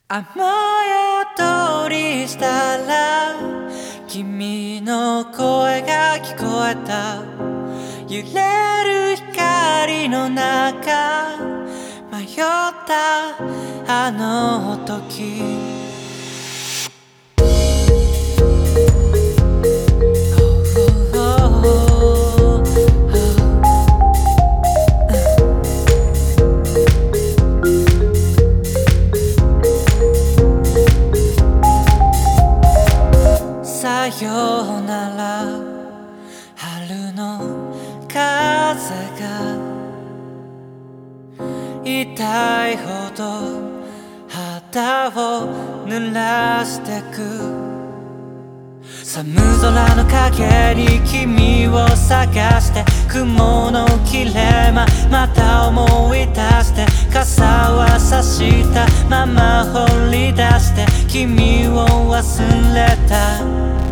雨宿りしたら君の声が聞こえた。揺れる光の中迷ったあの時。さようなら春の風が痛いほど肌を濡らしてく。寒空の陰に君を探して雲の切れ間また思い出して傘は差したまま放り出して君を忘れた。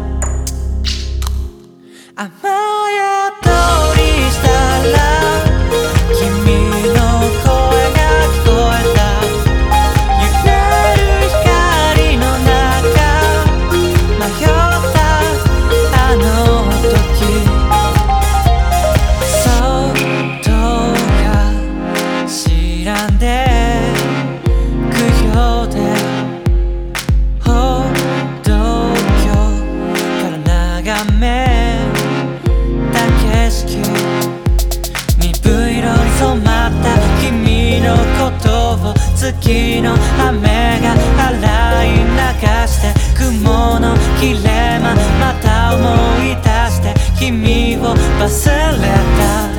雨宿りしたら君の声が聞こえた。揺れる光の中迷ったあの時。そっとか知らんでくようで歩道橋から眺め鈍い色に染まった君のことを月の雨が洗い流して雲の切れ間また思い出して君を忘れた。